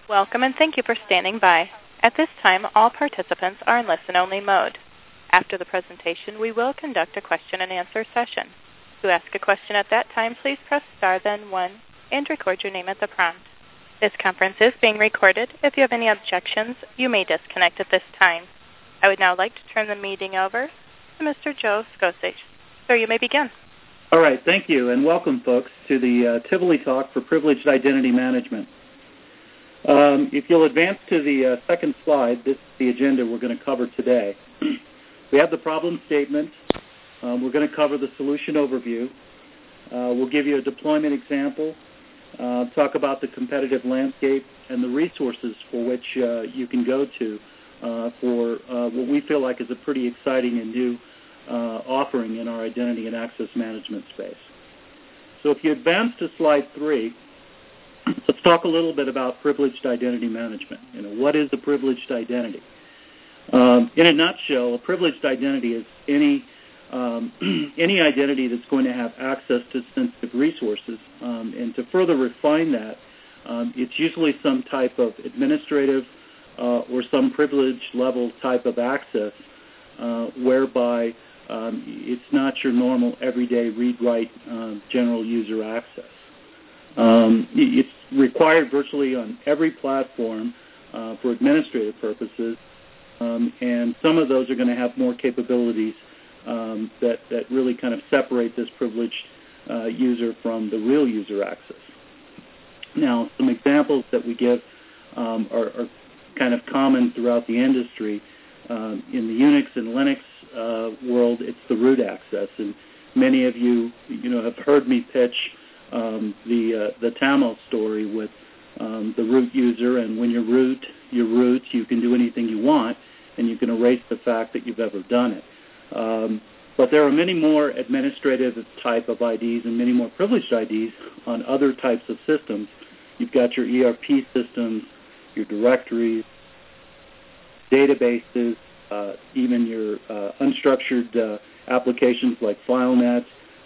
Welcome and thank you for standing by. At this time, all participants are in listen-only mode. After the presentation, we will conduct a question-and-answer session. To ask a question at that time, please press star then 1 and record your name at the prompt. This conference is being recorded. If you have any objections, you may disconnect at this time. I would now like to turn the meeting over to Mr. Joe Skosich. Sir, you may begin. All right, thank you, and welcome, folks, to the Tivoli Talk for Privileged Identity Management. If you'll advance to the second slide, this is the agenda we're going to cover today. We have the problem statement. We're going to cover the solution overview. We'll give you a deployment example, talk about the competitive landscape and the resources for which you can go to for what we feel like is a pretty exciting and new offering in our identity and access management space. So if you advance to slide 3, let's talk a little bit about privileged identity management. What is a privileged identity? In a nutshell, a privileged identity is any identity that's going to have access to sensitive resources. And to further refine that, it's usually some type of administrative or some privilege level type of access whereby it's not your normal everyday read-write general user access. It's required virtually on every platform for administrative purposes, and some of those are going to have more capabilities that really kind of separate this privileged user from the real user access. Now, some examples that we give are kind of common throughout the industry. In the Unix and Linux world, it's the root access, and many of you have heard me pitch the Tamil story with the root user, and when you're root, you can do anything you want, and you can erase the fact that you've ever done it. But there are many more administrative type of IDs and many more privileged IDs on other types of systems. You've got your ERP systems, your directories, databases, even your unstructured applications like FileNet,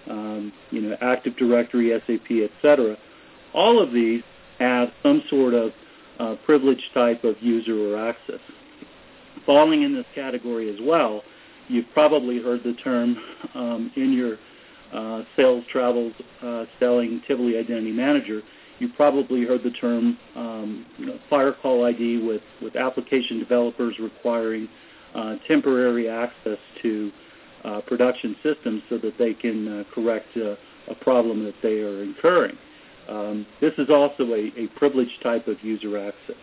Active Directory, SAP, etc. All of these have some sort of privileged type of user or access. Falling in this category as well, you've probably heard the term in your sales travels selling Tivoli Identity Manager. You probably heard the term Firecall ID with application developers requiring temporary access to production systems so that they can correct a problem that they are incurring. This is also a privileged type of user access.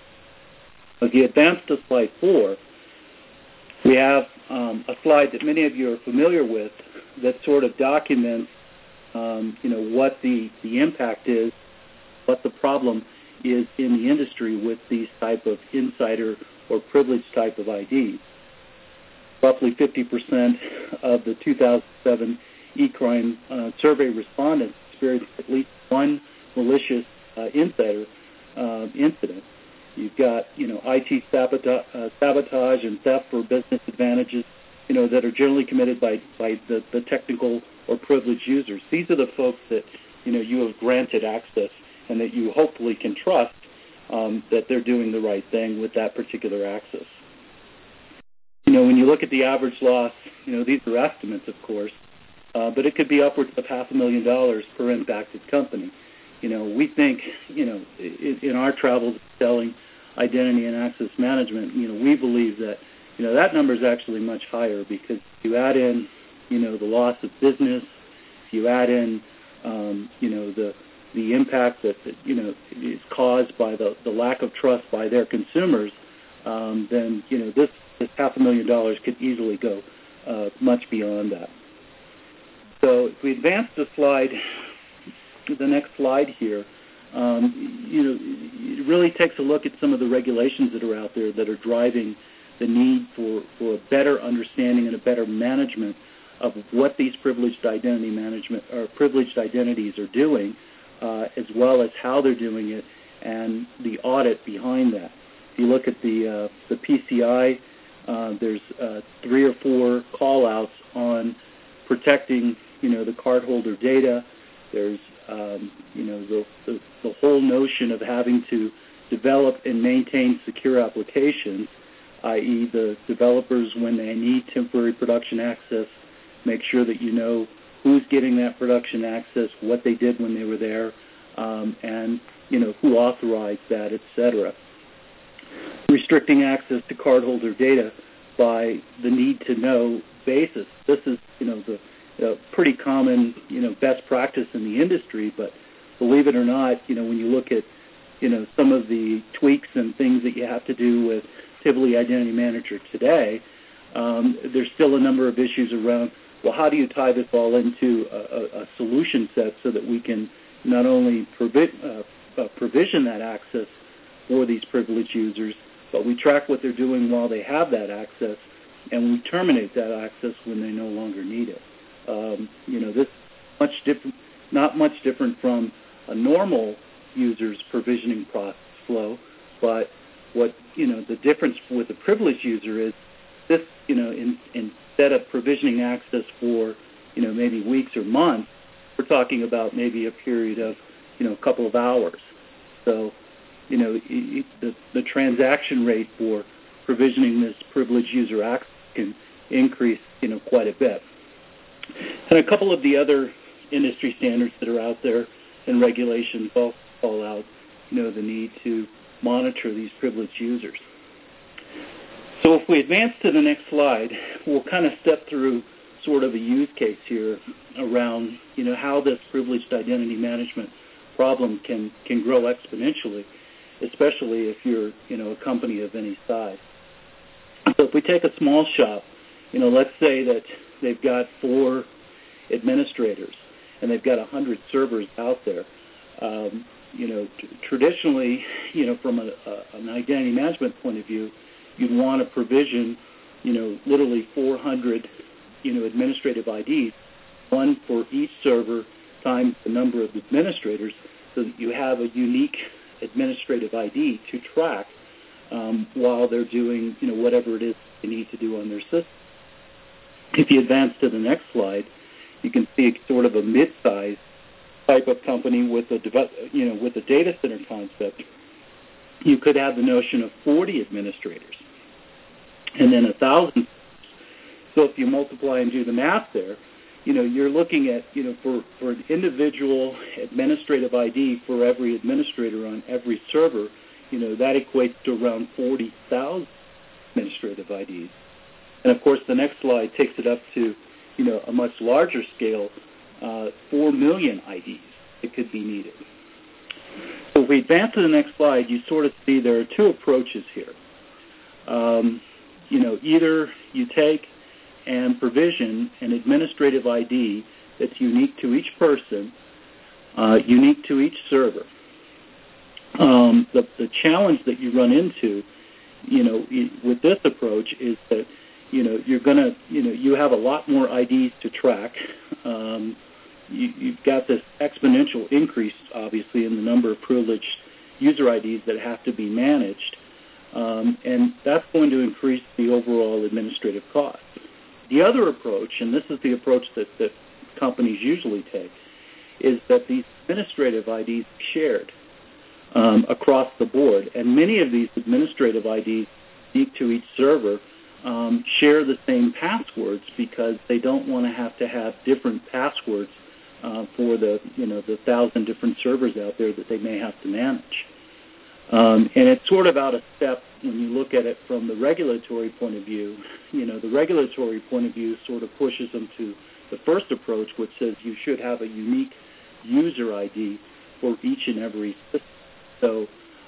If you advance to slide 4, we have a slide that many of you are familiar with that sort of documents what the impact is, what the problem is in the industry with these type of insider or privileged type of IDs. Roughly 50% of the 2007 eCrime survey respondents experienced at least one malicious insider incident. You've got, IT sabotage and theft for business advantages, that are generally committed by the technical or privileged users. These are the folks that, you have granted access and that you hopefully can trust that they're doing the right thing with that particular access. When you look at the average loss, these are estimates, of course, but it could be upwards of $500,000 per impacted company. We think, in our travels selling identity and access management, we believe that, that number is actually much higher because if you add in, the loss of business, if you add in, the impact that, is caused by the lack of trust by their consumers, then, this $500,000 could easily go much beyond that. So if we advance the next slide here, it really takes a look at some of the regulations that are out there that are driving the need for a better understanding and a better management of what these privileged identity management or privileged identities are doing, as well as how they're doing it and the audit behind that. If you look at the PCI, there's 3 or 4 call-outs on protecting, the cardholder data. There's, the whole notion of having to develop and maintain secure applications, i.e. the developers, when they need temporary production access, make sure that you know who's getting that production access, what they did when they were there, and who authorized that, etc. Restricting access to cardholder data by the need-to-know basis. This is the pretty common best practice in the industry, but believe it or not, when you look at some of the tweaks and things that you have to do with Tivoli Identity Manager today, there's still a number of issues around, well, how do you tie this all into a solution set so that we can not only provision that access for these privileged users, but we track what they're doing while they have that access, and we terminate that access when they no longer need it. This is not much different from a normal user's provisioning process flow, but what the difference with the privileged user is this, instead of provisioning access for maybe weeks or months, we're talking about maybe a period of a couple of hours. So the transaction rate for provisioning this privileged user access can increase quite a bit. And a couple of the other industry standards that are out there and regulations all call out the need to monitor these privileged users. So if we advance to the next slide, we'll kind of step through sort of a use case here around how this privileged identity management problem can grow exponentially, especially if you're a company of any size. So if we take a small shop, let's say that they've got 4 administrators and they've got 100 servers out there. Traditionally, from an identity management point of view, you'd want to provision, literally 400, administrative IDs, one for each server times the number of administrators, so that you have a unique administrative ID to track while they're doing, whatever it is they need to do on their system. If you advance to the next slide, you can see sort of a mid-sized type of company with a data center concept. You could have the notion of 40 administrators and then 1,000. So if you multiply and do the math there, you're looking at, for an individual administrative ID for every administrator on every server, that equates to around 40,000 administrative IDs. And of course, the next slide takes it up to, a much larger scale, 4 million IDs that could be needed. So if we advance to the next slide, you sort of see there are 2 approaches here. Either you take and provision an administrative ID that's unique to each person, unique to each server. The challenge that you run into, with this approach is that, you're going to, you have a lot more IDs to track. You've got this exponential increase, obviously, in the number of privileged user IDs that have to be managed, and that's going to increase the overall administrative cost. The other approach, and this is the approach that companies usually take, is that these administrative IDs are shared across the board, and many of these administrative IDs unique to each server share the same passwords because they don't want to have different passwords for the 1,000 different servers out there that they may have to manage. And it's sort of out of step when you look at it from the regulatory point of view. The regulatory point of view sort of pushes them to the first approach, which says you should have a unique user ID for each and every system. So,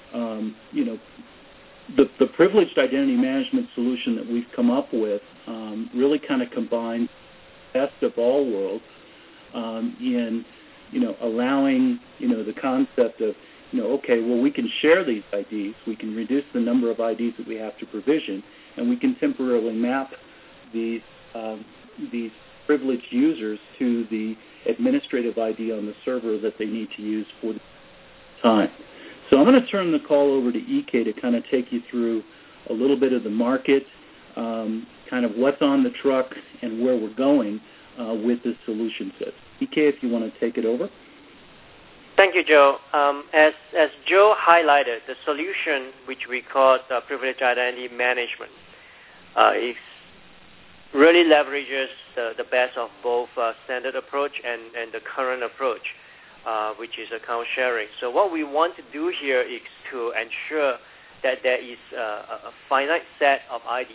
the privileged identity management solution that we've come up with really kind of combines the best of all worlds in, allowing, the concept of, okay, well, we can share these IDs, we can reduce the number of IDs that we have to provision, and we can temporarily map these privileged users to the administrative ID on the server that they need to use for the time. So I'm going to turn the call over to EK to kind of take you through a little bit of the market, kind of what's on the truck, and where we're going with this solution set. EK, if you want to take it over. Thank you, Joe. As Joe highlighted, the solution which we call privileged identity management is really leverages the best of both standard approach and the current approach, which is account sharing. So what we want to do here is to ensure that there is a finite set of IDs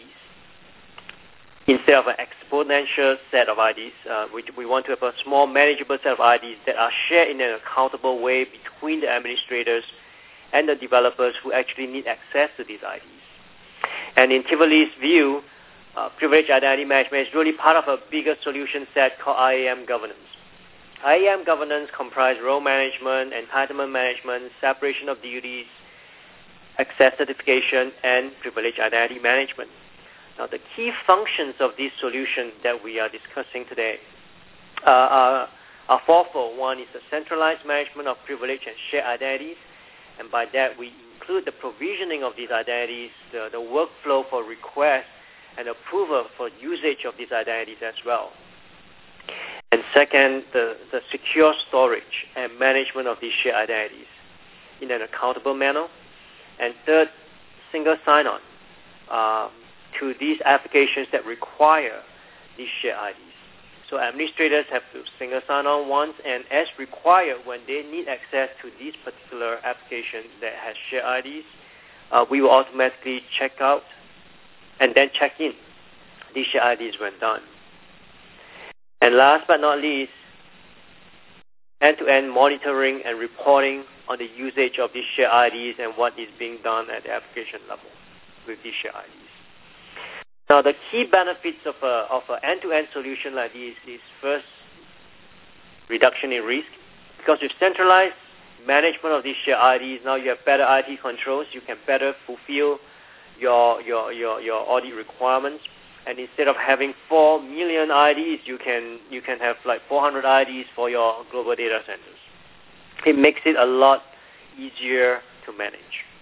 instead of an exponential set of IDs. We want to have a small manageable set of IDs that are shared in an accountable way between the administrators and the developers who actually need access to these IDs. And in Tivoli's view, privileged identity management is really part of a bigger solution set called IAM governance. IAM governance comprises role management, entitlement management, separation of duties, access certification, and privileged identity management. Now, the key functions of this solution that we are discussing today are fourfold. One is the centralized management of privileged and shared identities, and by that we include the provisioning of these identities, the workflow for request and approval for usage of these identities as well. And second, the secure storage and management of these shared identities in an accountable manner. And third, single sign-on to these applications that require these shared IDs. So administrators have to single sign-on once, and as required, when they need access to this particular application that has shared IDs, we will automatically check out and then check in these shared IDs when done. And last but not least, end-to-end monitoring and reporting on the usage of these shared IDs and what is being done at the application level with these shared IDs. Now, the key benefits of an end-to-end solution like this is first, reduction in risk. Because with centralized management of these shared IDs, now you have better IT controls. You can better fulfill your audit requirements. And instead of having 4 million IDs, you can have like 400 IDs for your global data centers. It makes it a lot easier to manage.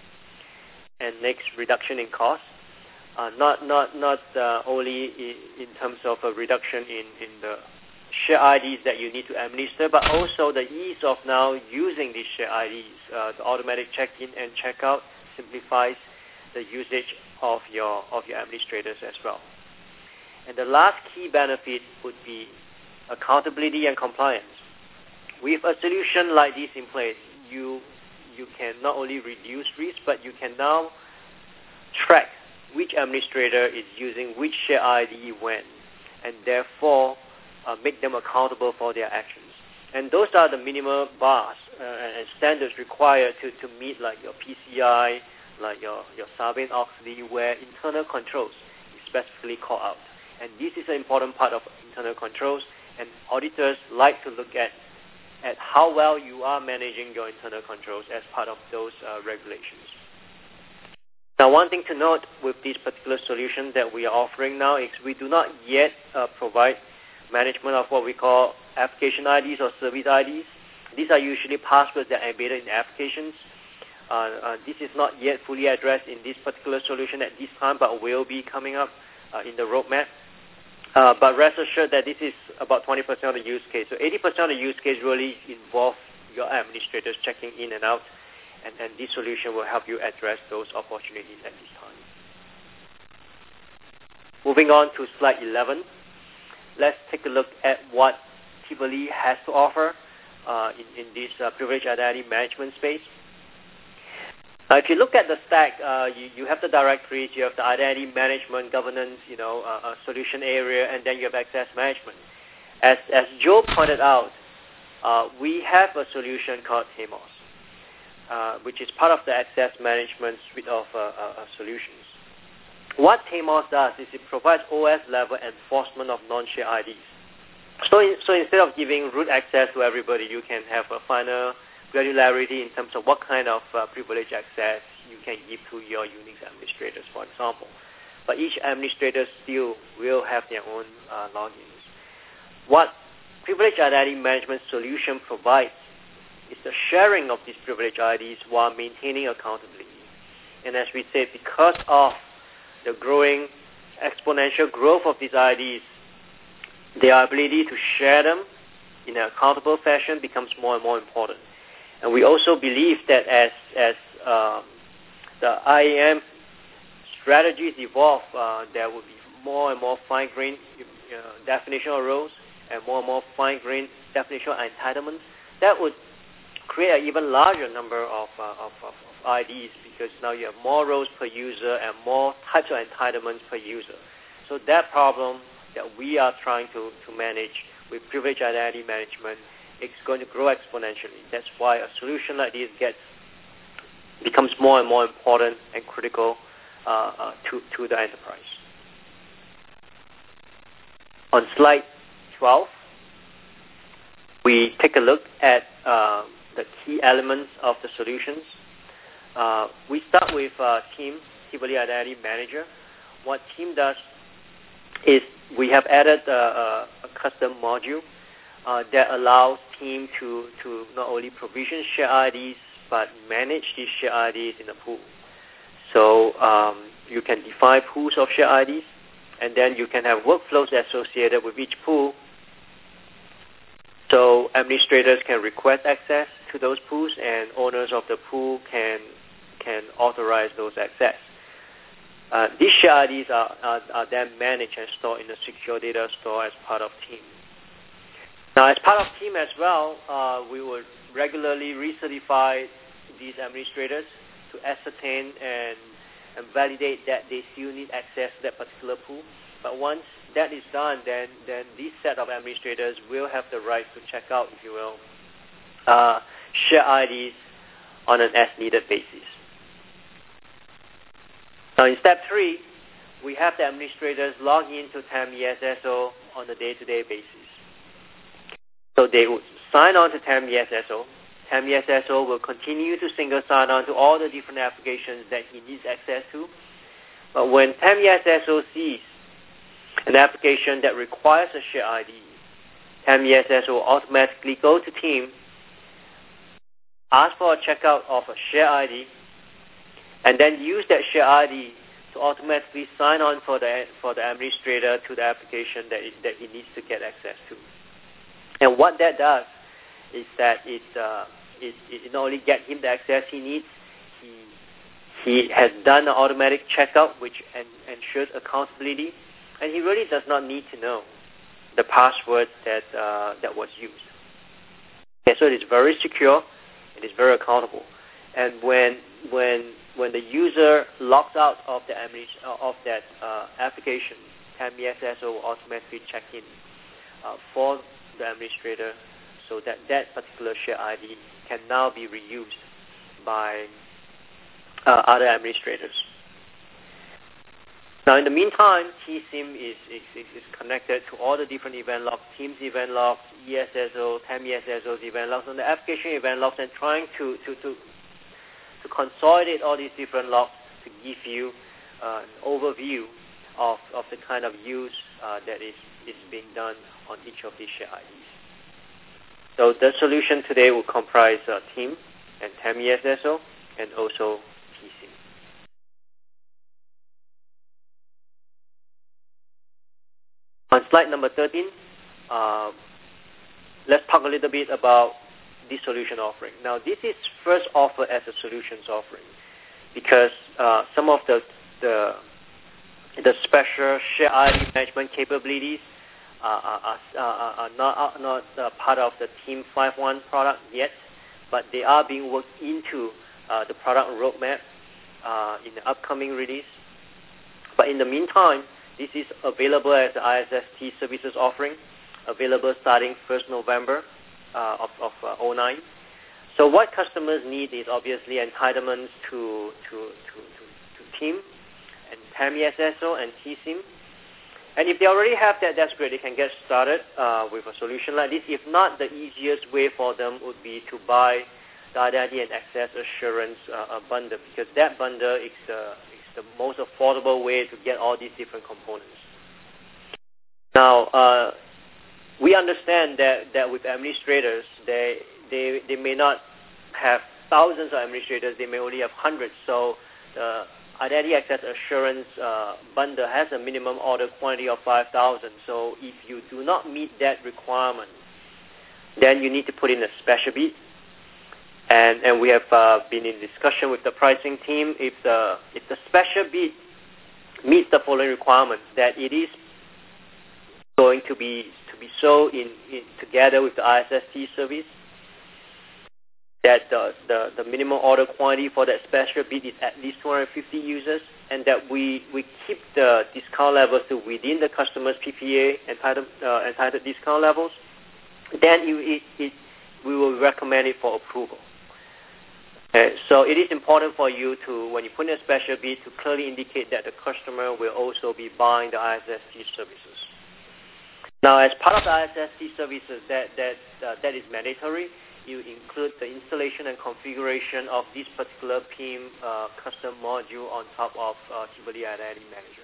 And next, reduction in cost. Not only in terms of a reduction in the shared IDs that you need to administer, but also the ease of now using these shared IDs. The automatic check-in and check-out simplifies the usage of your administrators as well. And the last key benefit would be accountability and compliance. With a solution like this in place, you can not only reduce risk, but you can now track which administrator is using which shared ID when, and therefore make them accountable for their actions. And those are the minimal bars and standards required to meet like your PCI, like your Sarbanes-Oxley, where internal controls is specifically called out. And this is an important part of internal controls, and auditors like to look at how well you are managing your internal controls as part of those regulations. Now, one thing to note with this particular solution that we are offering now is we do not yet provide management of what we call application IDs or service IDs. These are usually passwords that are embedded in applications. This is not yet fully addressed in this particular solution at this time, but will be coming up in the roadmap. But rest assured that this is about 20% of the use case. So 80% of the use case really involve your administrators checking in and out, and this solution will help you address those opportunities at this time. Moving on to slide 11, let's take a look at what Tivoli has to offer in this privileged identity management space. If you look at the stack, you have the directories, you have the identity management, governance, a solution area, and then you have access management. As Joe pointed out, we have a solution called TAMOS, which is part of the access management suite of solutions. What TAMOS does is it provides OS-level enforcement of non-shared IDs. So instead of giving root access to everybody, you can have a finer granularity in terms of what kind of privilege access you can give to your Unix administrators, for example. But each administrator still will have their own logins. What privileged identity management solution provides is the sharing of these privileged IDs while maintaining accountability. And as we said, because of the growing exponential growth of these IDs, their ability to share them in an accountable fashion becomes more and more important. And we also believe that as the IAM strategies evolve, there will be more and more fine-grained definitional roles and more fine-grained definitional entitlements. That would create an even larger number of IDs, because now you have more roles per user and more types of entitlements per user. So that problem that we are trying to manage with privileged identity management, it's going to grow exponentially. That's why a solution like this becomes more and more important and critical to the enterprise. On slide 12, we take a look at the key elements of the solutions. We start with Team Privileged Identity Manager. What Team does is we have added a custom module that allows Team to not only provision shared IDs, but manage these shared IDs in a pool. So you can define pools of shared IDs, and then you can have workflows associated with each pool. So administrators can request access to those pools, and owners of the pool can authorize those access. These shared IDs are then managed and stored in a secure data store as part of Team. Now, as part of Team as well, we will regularly recertify these administrators to ascertain and validate that they still need access to that particular pool. But once that is done, then this set of administrators will have the right to check out, if you will, share IDs on an as-needed basis. Now, in step 3, we have the administrators log into TAM-ESSO on a day-to-day basis. So they would sign on to TAM-ESSO. TAM-ESSO will continue to single sign on to all the different applications that he needs access to. But when TAM-ESSO sees an application that requires a share ID, TAM-ESSO will automatically go to Team, ask for a checkout of a share ID, and then use that share ID to automatically sign on for the administrator to the application that he needs to get access to. And what that does is that it not only gets him the access he needs, he has done an automatic checkout, which ensures accountability, and he really does not need to know the password that was used. Okay, so it is very secure, it is very accountable, and when the user logs out of that application, TAM-ESSO will automatically check in for the administrator, so that particular share ID can now be reused by other administrators. Now, in the meantime, TSIM is connected to all the different event logs, Team's event logs, ESSO, TAM-ESSO's event logs, and the application event logs, and trying to consolidate all these different logs to give you an overview of the kind of use that is being done on each of these share IDs. So the solution today will comprise Team and TAM-ESSO and also TSIM. On slide number 13, let's talk a little bit about this solution offering. Now, this is first offered as a solutions offering because some of the special share ID management capabilities are not part of the Team 5.1 product yet, but they are being worked into the product roadmap in the upcoming release. But in the meantime, this is available as the ISST services offering, available starting 1st November of 2009. So what customers need is obviously entitlements to Team and TAM-ESSO and TSIM. And if they already have that, that's great. They can get started with a solution like this. If not, the easiest way for them would be to buy the Identity and Access Assurance bundle, because that bundle is the most affordable way to get all these different components. Now, we understand that with administrators, they may not have thousands of administrators. They may only have hundreds. So the Identity Access Assurance bundle has a minimum order quantity of 5,000. So if you do not meet that requirement, then you need to put in a special bid. And we have been in discussion with the pricing team. If the special bid meets the following requirements, that it is going to be sold in together with the ISST service, that the minimum order quantity for that special bid is at least 250 users, and that we keep the discount levels to within the customer's PPA entitled discount levels, then we will recommend it for approval. Okay, so it is important for you to, when you put in a special bid, to clearly indicate that the customer will also be buying the ISST services. Now, as part of the ISST services, that is mandatory. You include the installation and configuration of this particular PIM custom module on top of Tivoli Identity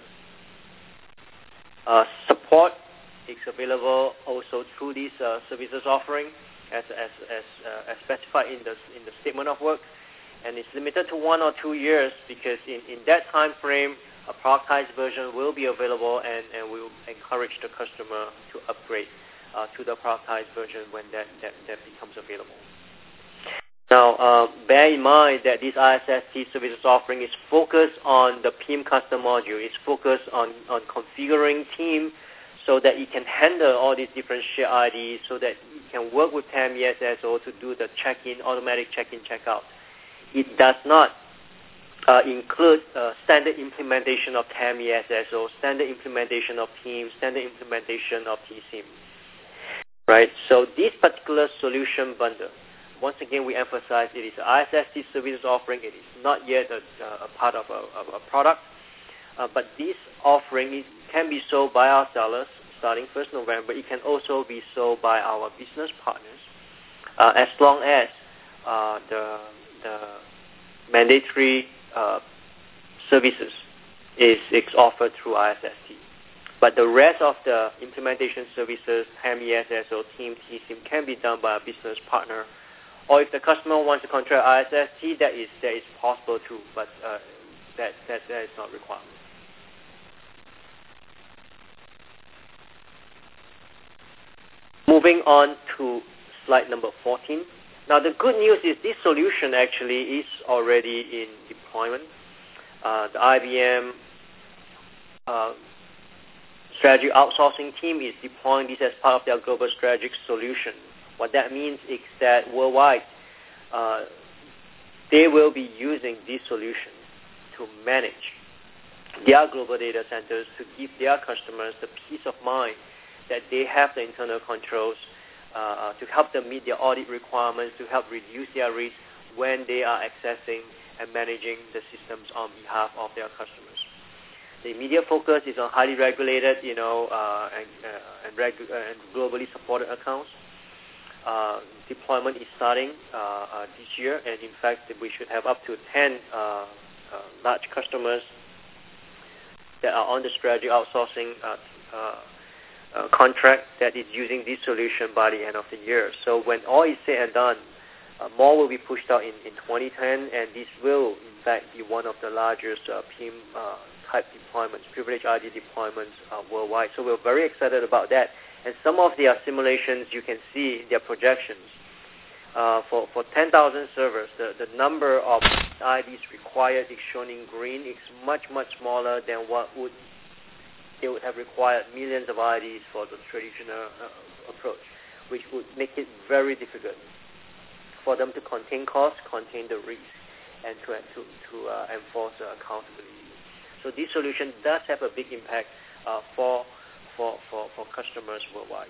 Manager. Support is available also through this services offering, as specified in the statement of work, and it's limited to 1 or 2 years, because in that time frame, a productized version will be available, and we will encourage the customer to upgrade to the productized version when that becomes available. Now, bear in mind that this ISST services offering is focused on the PIM custom module. It's focused on configuring PIM so that it can handle all these different shared IDs, so that it can work with TAMI SSO to do the check-in, automatic check-in, check-out. It does not include standard implementation of TAMI SSO, standard implementation of PIM, standard implementation of TSIM. Right? So this particular solution bundle, once again, we emphasize it is an ISST services offering. It is not yet a part of a product, but this offering can be sold by our sellers starting 1st November. It can also be sold by our business partners, as long as the mandatory services is offered through ISST. But the rest of the implementation services, TAMI SSO, TIM, TSIM, can be done by a business partner. Or if the customer wants to contract ISST, that is possible too, but that is not required. Moving on to slide number 14. Now, the good news is this solution actually is already in deployment. The IBM strategy outsourcing team is deploying this as part of their global strategic solution. What that means is that worldwide, they will be using this solution to manage their global data centers, to give their customers the peace of mind that they have the internal controls, to help them meet their audit requirements, to help reduce their risk when they are accessing and managing the systems on behalf of their customers. The immediate focus is on highly regulated, and globally supported accounts. Deployment is starting this year, and in fact, we should have up to 10 large customers that are on the strategy outsourcing contract that is using this solution by the end of the year. So when all is said and done, more will be pushed out in 2010, and this will, in fact, be one of the largest PIM type deployments, privileged ID deployments worldwide. So we're very excited about that. And some of their simulations, you can see their projections. For 10,000 servers, the number of IDs required is shown in green. It's much, much smaller than what they would have required millions of IDs for the traditional approach, which would make it very difficult for them to contain costs, contain the risk, and to enforce accountability. So this solution does have a big impact for customers worldwide.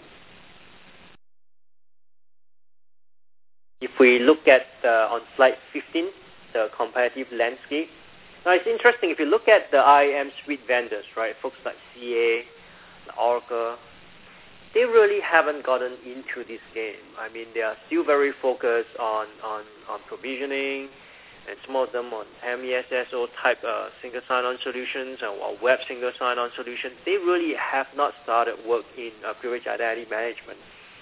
If we look at on slide 15, the competitive landscape. Now it's interesting, if you look at the IAM suite vendors, right, folks like CA, Oracle, they really haven't gotten into this game. I mean, they are still very focused on provisioning, and some of them on TAMI SSO type single sign-on solutions or web single sign-on solutions. They really have not started work in privileged identity management.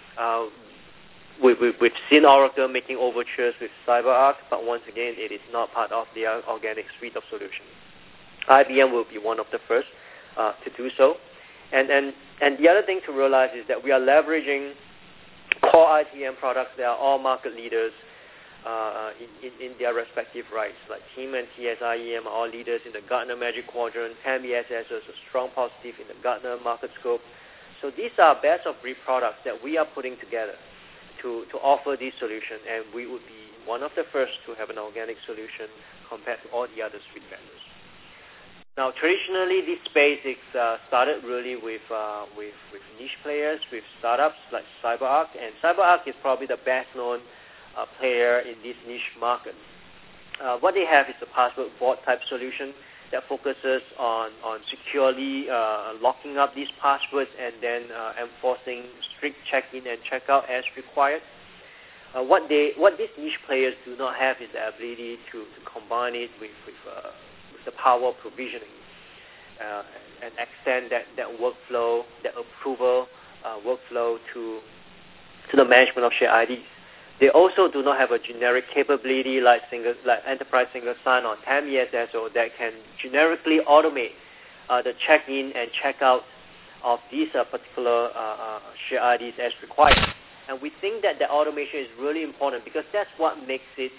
We've seen Oracle making overtures with CyberArk, but once again, it is not part of their organic suite of solutions. IBM will be one of the first to do so. And the other thing to realize is that we are leveraging core ITM products that are all market leaders in their respective rights. Like TIM and TSIEM are all leaders in the Gartner Magic Quadrant. TAM ESS is a strong positive in the Gartner Market Scope. So these are best of breed products that we are putting together to offer this solution, and we would be one of the first to have an organic solution compared to all the other street vendors. Now, traditionally, this space started really with niche players, with startups like CyberArk, and CyberArk is probably the best-known player in this niche market. What they have is a password vault type solution that focuses on securely locking up these passwords and then enforcing strict check-in and check-out as required. What these niche players do not have is the ability to combine it with the power of provisioning and extend that workflow, that approval workflow to the management of shared IDs. They also do not have a generic capability like Enterprise Single Sign-On, TAM ESS, or that can generically automate the check-in and check-out of these particular shared IDs as required. And we think that the automation is really important because that's what makes it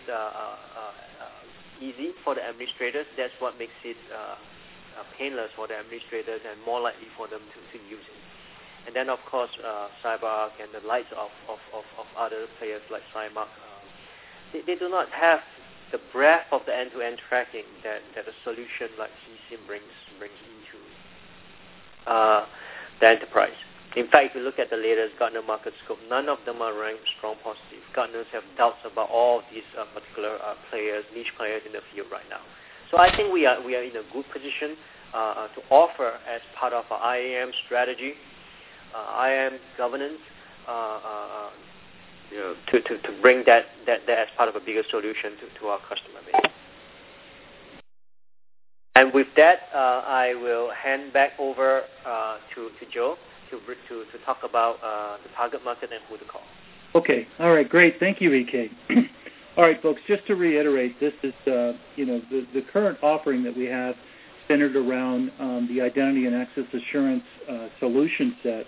easy for the administrators. That's what makes it painless for the administrators and more likely for them to use it. And then, of course, CyberArk and the likes of other players like CyMark, they do not have the breadth of the end-to-end tracking that a solution like CSIM brings into the enterprise. In fact, if you look at the latest Gartner Market Scope, none of them are ranked strong positive. Gartners have doubts about all of these particular players, niche players in the field right now. So I think we are in a good position to offer as part of our IAM strategy, IAM governance, to bring that as part of a bigger solution to our customer base. And with that, I will hand back over to Joe to talk about the target market and who to call. Okay. All right. Great. Thank you, EK. All right, folks. Just to reiterate, this is the current offering that we have centered around the identity and access assurance solution set.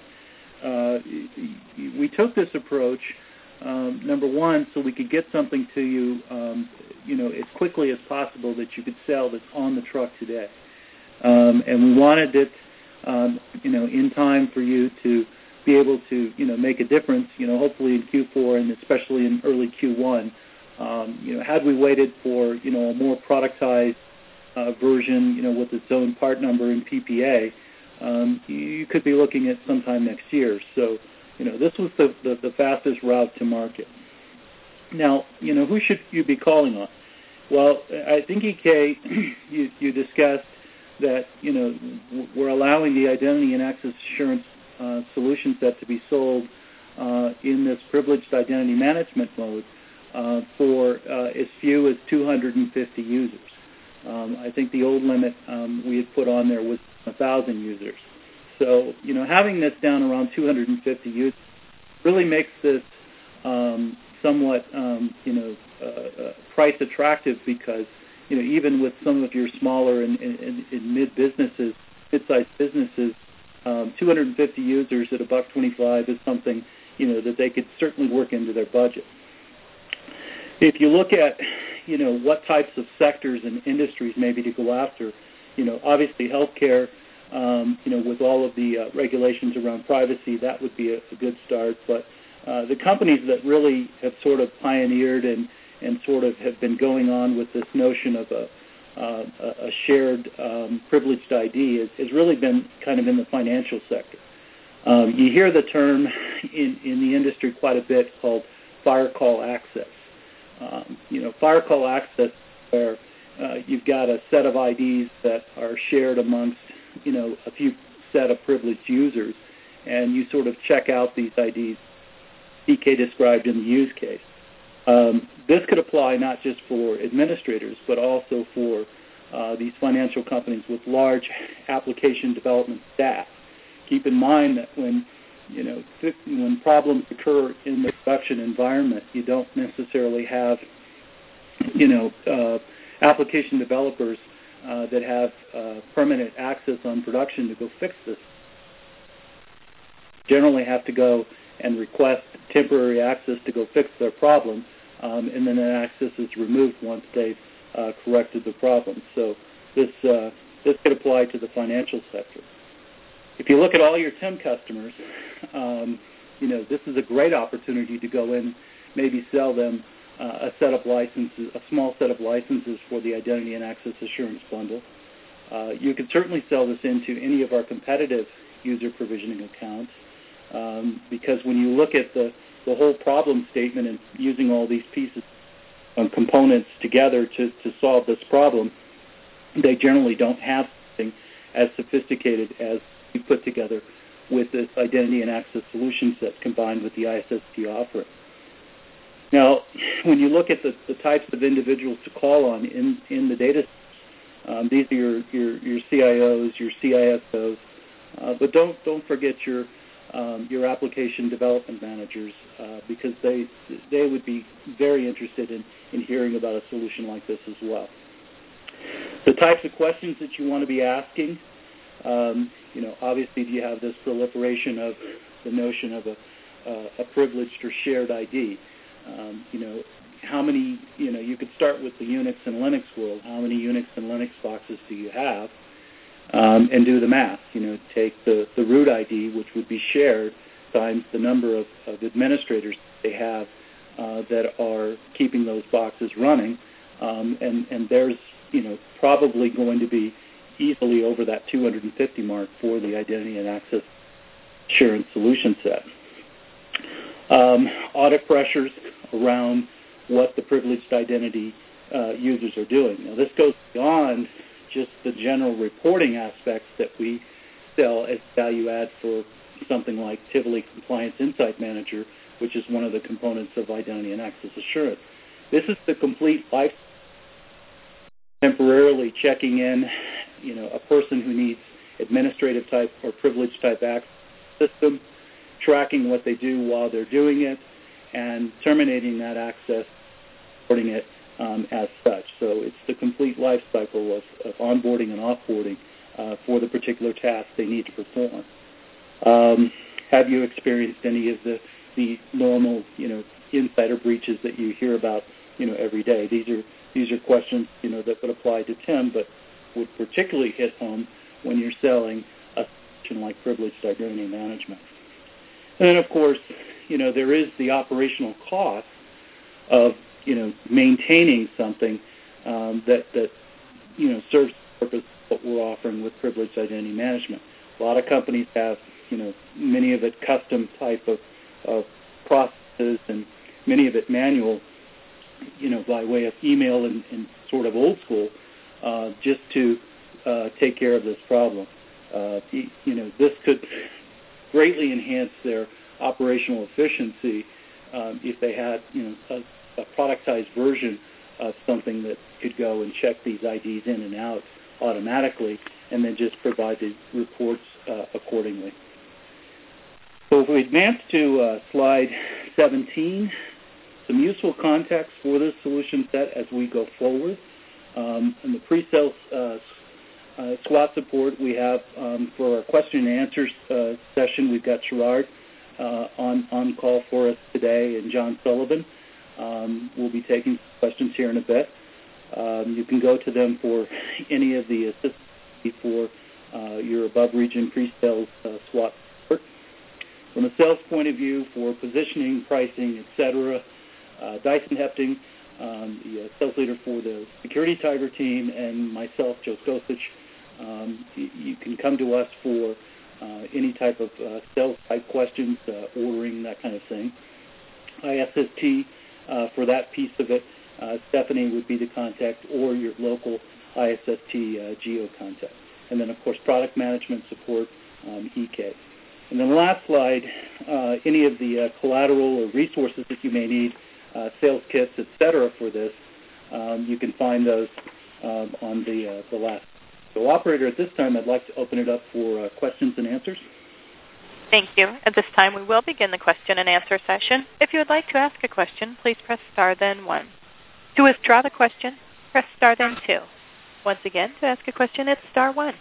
We took this approach, number one, so we could get something to you, as quickly as possible that you could sell that's on the truck today. And we wanted it, in time for you to be able to, make a difference, hopefully in Q4 and especially in early Q1. Had we waited for, a more productized version, with its own part number and PPA, you could be looking at sometime next year. So, this was the fastest route to market. Now, who should you be calling on? Well, I think, EK, you discussed that, we're allowing the identity and access assurance solution set to be sold in this privileged identity management mode for as few as 250 users. I think the old limit we had put on there was 1,000 users. So, having this down around 250 users really makes this somewhat, price attractive because, even with some of your smaller and mid-businesses, mid-sized businesses, 250 users at $1.25 is something, that they could certainly work into their budget. If you look at, what types of sectors and industries maybe to go after, obviously healthcare, with all of the regulations around privacy, that would be a good start. But the companies that really have sort of pioneered and sort of have been going on with this notion of a shared privileged ID has really been kind of in the financial sector. You hear the term in the industry quite a bit called Firecall Access. Firecall Access, where you've got a set of IDs that are shared amongst, a few set of privileged users, and you sort of check out these IDs EK described in the use case. This could apply not just for administrators, but also for these financial companies with large application development staff. Keep in mind that when problems occur in the production environment, you don't necessarily have, application developers that have permanent access on production to go fix this. Generally have to go and request temporary access to go fix their problem. and then that access is removed once they've corrected the problem. So this could apply to the financial sector. If you look at all your TIM customers, this is a great opportunity to go in, maybe sell them a small set of licenses for the Identity and Access Assurance bundle. You could certainly sell this into any of our competitive user provisioning accounts, because when you look at the whole problem statement and using all these pieces and components together to solve this problem, they generally don't have something as sophisticated as we put together with this Identity and Access Solution Set combined with the ISSP offering. Now, when you look at the types of individuals to call on in the data, these are your CIOs, your CISOs, but don't forget your application development managers, because they would be very interested in hearing about a solution like this as well. The types of questions that you want to be asking, obviously, do you have this proliferation of the notion of a privileged or shared ID? How many, you could start with the Unix and Linux world. How many Unix and Linux boxes do you have? And do the math. Take the root ID, which would be shared, times the number of administrators they have that are keeping those boxes running. And there's, probably going to be easily over that 250 mark for the Identity and Access Assurance Solution Set. Audit pressures around what the privileged identity users are doing. Now, this goes beyond just the general reporting aspects that we sell as value add for something like Tivoli Compliance Insight Manager, which is one of the components of Identity and Access Assurance. This is the complete life, temporarily checking in, a person who needs administrative type or privileged type access system, tracking what they do while they're doing it, and terminating that access, reporting it as such. So it's the complete life cycle of onboarding and offboarding for the particular task they need to perform. Have you experienced any of the normal, insider breaches that you hear about, every day? These are questions, that would apply to TIM, but would particularly hit home when you're selling a solution like privileged identity management. And then, of course, there is the operational cost of, maintaining something that serves the purpose of what we're offering with privileged identity management. A lot of companies have, many of it custom type of processes and many of it manual, by way of email and sort of old school, just to take care of this problem. This could greatly enhance their operational efficiency if they had, a productized version of something that could go and check these IDs in and out automatically, and then just provide the reports accordingly. So if we advance to slide 17, some useful context for this solution set as we go forward. In the pre-sales SWAT support we have for our question and answers session, we've got Gerard on call for us today, and John Sullivan. We'll be taking questions here in a bit. You can go to them for any of the assistance for your above-region pre-sales SWAT support. From a sales point of view, for positioning, pricing, etc., Dyson Hepting, the sales leader for the Security Tiger team, and myself, Joe Skosich, you can come to us for any type of sales-type questions, ordering, that kind of thing. ISST, for that piece of it, Stephanie would be the contact, or your local ISST geo contact. And then, of course, product management support, EK. And then the last slide, any of the collateral or resources that you may need, sales kits, etc. for this, you can find those on the last. So, operator, at this time, I'd like to open it up for questions and answers. Thank you. At this time, we will begin the question and answer session. If you would like to ask a question, please press star then 1. To withdraw the question, press star then 2. Once again, to ask a question, it's star 1.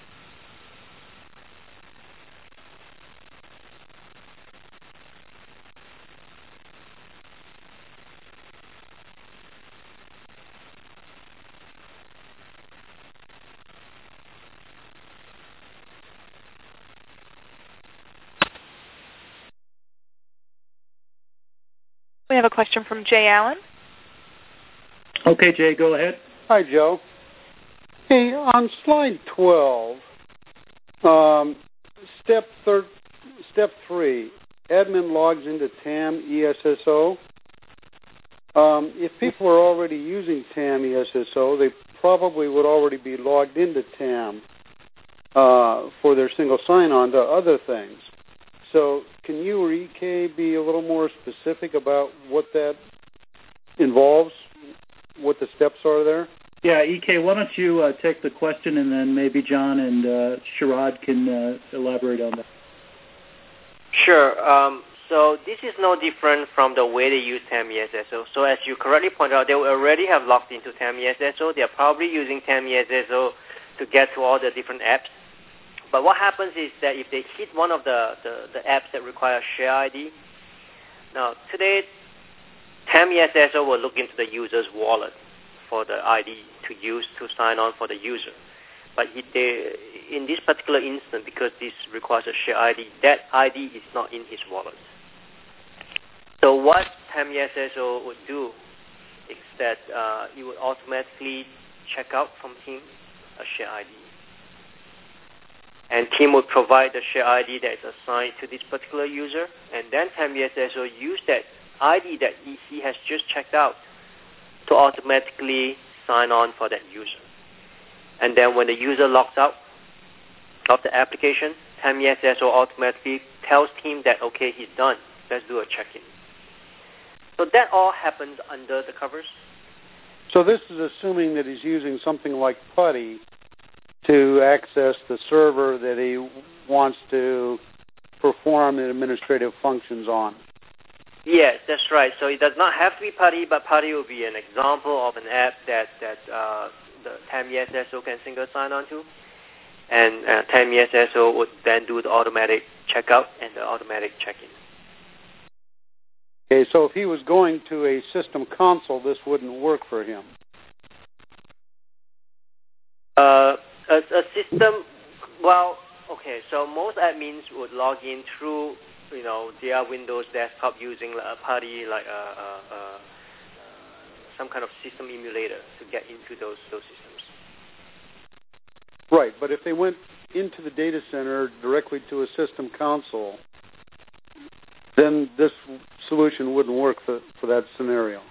have a question from Jay Allen. Okay, Jay, go ahead. Hi, Joe. Hey, on slide 12, step 3, admin logs into TAM ESSO. If people are already using TAM ESSO, they probably would already be logged into TAM for their single sign-on to other things. So can you or EK be a little more specific about what that involves, what the steps are there? Yeah, EK, why don't you take the question, and then maybe John and Sharad can elaborate on that. Sure. So this is no different from the way they use TAM ESSO. So as you correctly pointed out, they will already have logged into TAM ESSO. They are probably using TAM ESSO to get to all the different apps. But what happens is that if they hit one of the apps that require share ID, now today TAM ESSO will look into the user's wallet for the ID to use to sign on for the user. But in this particular instance, because this requires a share ID, that ID is not in his wallet. So what TAM ESSO would do is that it would automatically check out from Team a share ID. And Team would provide the share ID that is assigned to this particular user, and then TAM ESSO use that ID that he has just checked out to automatically sign on for that user. And then when the user logs out of the application, TAM ESSO automatically tells Team that, okay, he's done. Let's do a check-in. So that all happens under the covers. So this is assuming that he's using something like PuTTY to access the server that he wants to perform the administrative functions on. Yes, that's right. So it does not have to be PuTTY, but PuTTY will be an example of an app that the TAM ESSO can single sign on to. And TAM ESSO would then do the automatic checkout and the automatic check-in. Okay, so if he was going to a system console, this wouldn't work for him. A system, well, okay, so most admins would log in through, their Windows desktop using a PuTTY, like some kind of system emulator to get into those systems. Right, but if they went into the data center directly to a system console, then this solution wouldn't work for that scenario.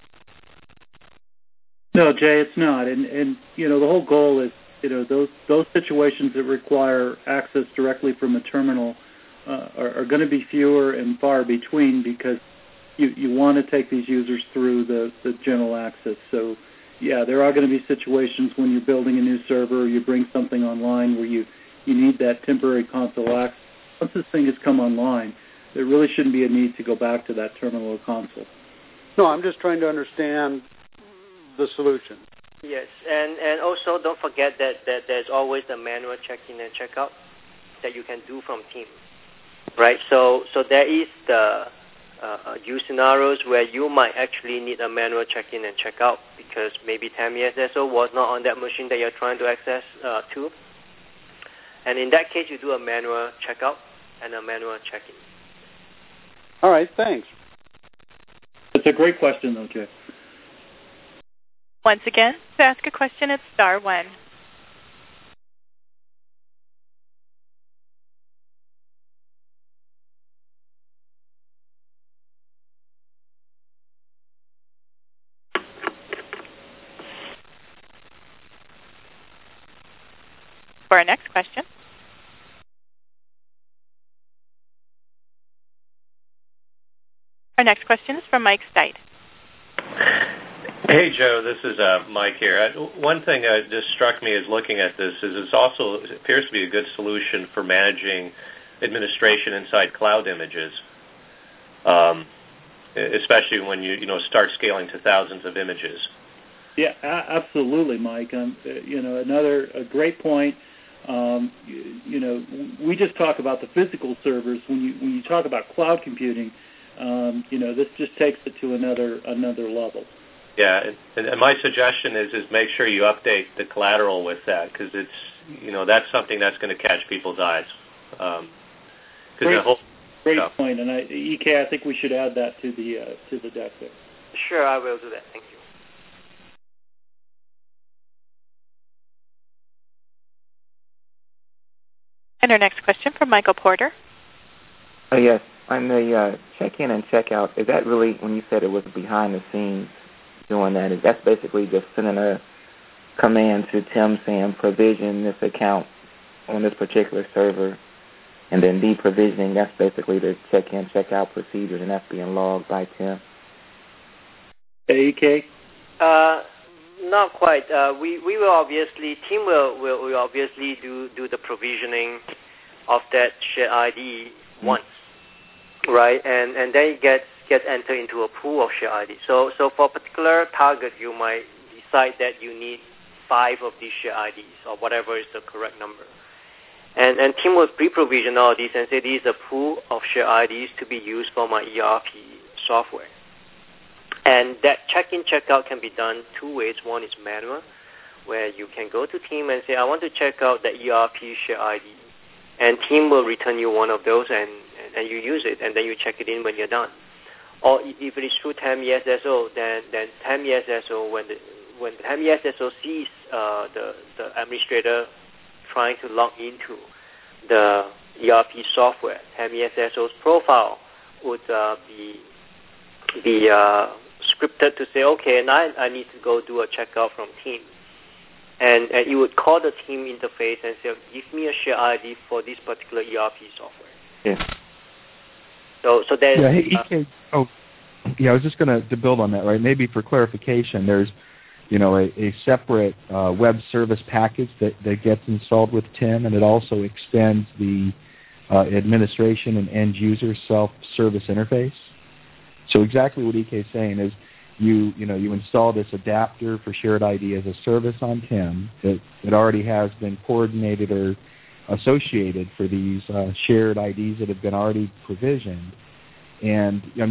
No, Jay, it's not. And the whole goal is, those situations that require access directly from a terminal are going to be fewer and far between, because you want to take these users through the general access. So, yeah, there are going to be situations when you're building a new server or you bring something online where you need that temporary console access. Once this thing has come online, there really shouldn't be a need to go back to that terminal or console. No, I'm just trying to understand the solution. Yes, and also don't forget that there's always the manual check-in and check-out that you can do from Team, right? So there is the use scenarios where you might actually need a manual check-in and check-out because maybe TAM ESSO was not on that machine that you're trying to access to. And in that case, you do a manual check-out and a manual check-in. All right, thanks. It's a great question, though, Jay. Once again, to ask a question, it's star 1. For our next question. Our next question is from Mike Stite. Hey, Joe, this is Mike here. One thing that just struck me as looking at this is it appears to be a good solution for managing administration inside cloud images, especially when you start scaling to thousands of images. Yeah, absolutely, Mike. Another great point. We just talk about the physical servers. When you talk about cloud computing, this just takes it to another level. Yeah, and my suggestion is make sure you update the collateral with that, because it's that's something that's going to catch people's eyes. Great point, and EK, I think we should add that to the deck there. Sure, I will do that. Thank you. And our next question from Michael Porter. Yes, on the check-in and check-out, is that really, when you said it was behind the scenes doing that, is that basically just sending a command to Tim saying provision this account on this particular server, and then deprovisioning, that's basically the check-in, check-out procedures, and that's being logged by Tim? EK? Not quite. We will obviously, Tim will obviously do the provisioning of that shared ID once, right? And then it gets entered into a pool of shared ID. So for a particular target, you might decide that you need 5 of these shared IDs or whatever is the correct number. And Tim will pre-provision all these and say this is a pool of shared IDs to be used for my ERP software. And that check-in, check-out can be done 2 ways. One is manual, where you can go to Tim and say, I want to check out the ERP shared ID. And Tim will return you one of those, and you use it, and then you check it in when you're done. Or if it is through TAM ESSO, then TAM ESSO, when TAM ESSO sees the administrator trying to log into the ERP software, TAM ESSO's profile would be scripted to say, okay, now I need to go do a checkout from Tim. And you would call the Team interface and say, give me a shared ID for this particular ERP software. Yeah. So there's... I was just going to build on that, right? Maybe for clarification, there's, a separate web service package that gets installed with Tim, and it also extends the administration and end-user self-service interface. So exactly what EK is saying is you install this adapter for shared ID as a service on Tim that already has been coordinated or associated for these shared IDs that have been already provisioned. And